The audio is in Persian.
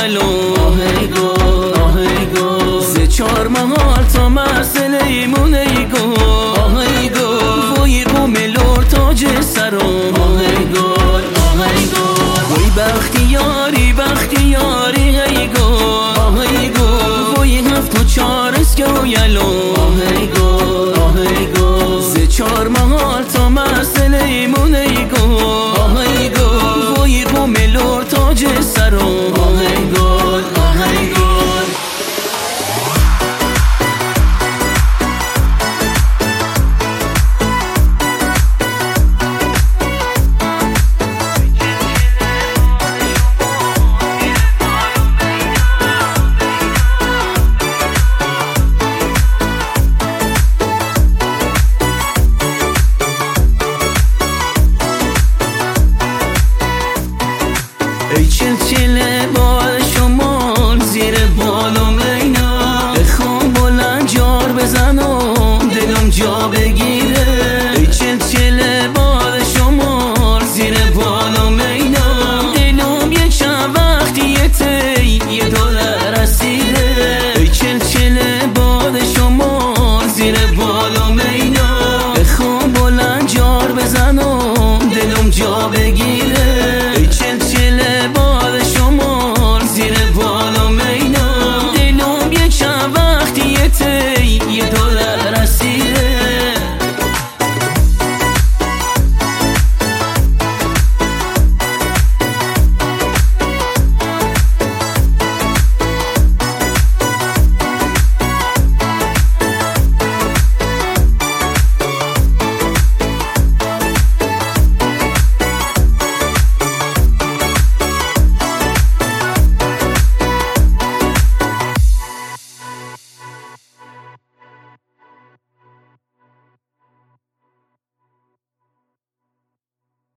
یلو آهی گل آهی گل سه چار محال تا مسئله ایمون ای گل آهی گل وی قوم لور تاج سرم آهی گل آهی گل وی بختیاری بختیاری ای گل آهی گل وی هفت و چار اسکو یلو آهی گل آهی گل سه چار محال تا مسئله ایمون ای گل آهی گل وی قوم لور تاج سرم آهی گل آهی گل ای چل چله با